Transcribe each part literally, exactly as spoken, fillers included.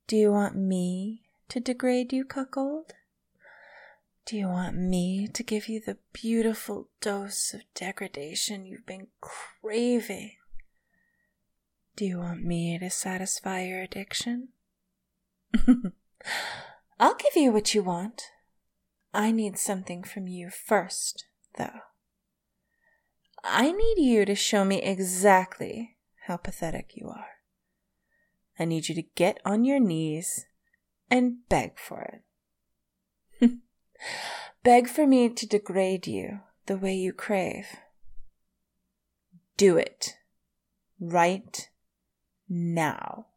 Do you want me to degrade you, cuckold? Do you want me to give you the beautiful dose of degradation you've been craving? Do you want me to satisfy your addiction? I'll give you what you want. I need something from you first, though. I need you to show me exactly how pathetic you are. I need you to get on your knees and beg for it. Beg for me to degrade you the way you crave. Do it. Right now.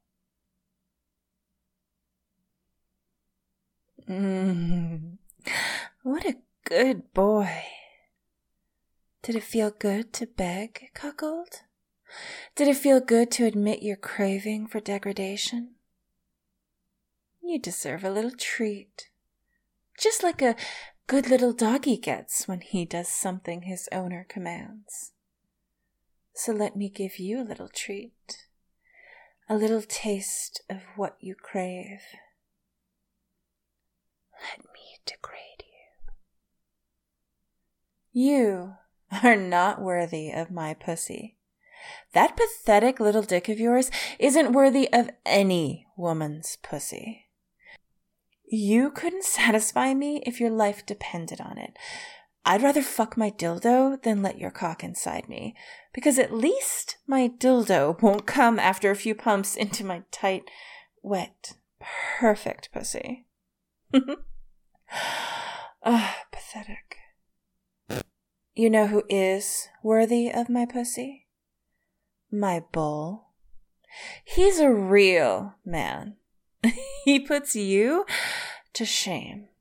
Mm, what a good boy. Did it feel good to beg, cuckold? Did it feel good to admit your craving for degradation? You deserve a little treat. Just like a good little doggy gets when he does something his owner commands. So let me give you a little treat. A little taste of what you crave. Let me degrade you. You are not worthy of my pussy. That pathetic little dick of yours isn't worthy of any woman's pussy. You couldn't satisfy me if your life depended on it. I'd rather fuck my dildo than let your cock inside me, because at least my dildo won't come after a few pumps into my tight, wet, perfect pussy. Ah, oh, pathetic. You know who is worthy of my pussy? My bull. He's a real man. He puts you to shame.